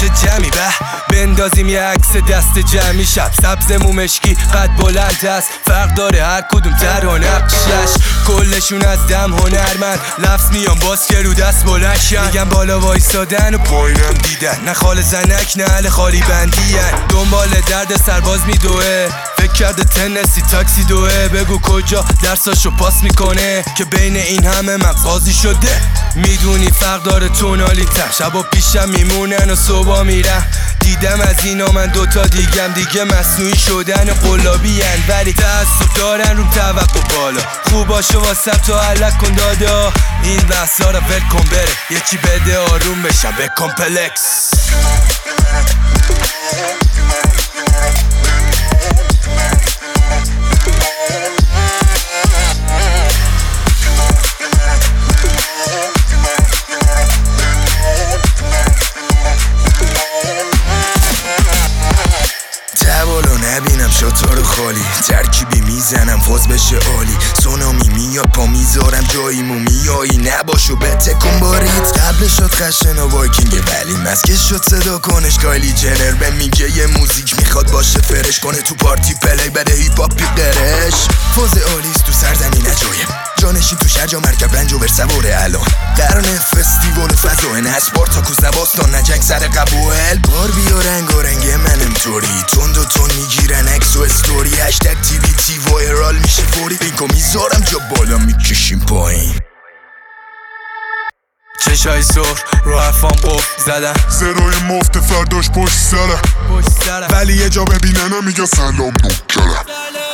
جمعی بندازیم یه عکس دست جمعی. شب سبز مومشکی قد بلند است، فرق داره هر کدوم در و نقشش. کلشون از دم هنرمند، لفظ میان باز که رو دست بلنشن. میگن بالا وایسادن و پایینم دیدن، نه خال زنک نه اهل خالی بندین. دنبال درد سرباز میدوه، فکر کرده تنسی تاکسی دوه. بگو کجا درساشو پاس میکنه که بین این همه مغزازی شده. میدونی فرق داره تونالیتم، شبا پیشم میمونن و صبح میرم. دیدم از اینا من دوتا دیگه مصنوعی شدن قلابی هن، ولی تعصب دارن روم توقع بالا. خوباشو واسم تو علک کن دادا، این بحثا رو ول کن بره. یکی بده آروم بشم به کمپلکس. نبینم شطور خالی، ترکیبی میزنم فاز بشه عالی. سونامی میاد پا میذارم جاییمو میایی، نباشو بتکن باریت. قبل شد خشن و وایکینگ ولی مسکش شد صدا کنش. کایلی جنر به میگه یه موزیک میخواد باشه فرش کنه تو پارتی پلی بده هیپ هاپی قرش. فاز عالیست تو سرزمین جایم، جانشین تو شرجا مرکب رنج و ورسواره الان. قرن فستیوال فضا نه اسپارتاکوس نه باستان نه جنگ سر قبول. بار بیا رنگ و رنگ منم توری، تند و تون میگیرن عکس و استوری. هشتگ تی وی تی وایرال میشه فوری، لینکو میذارم جا بالا میکشیم پایین. چشای سر رو حرفام قفل زدن، زرای مفت فرداش پشت سره، ولی یه جا ببیننم میگه سلام نوکرم.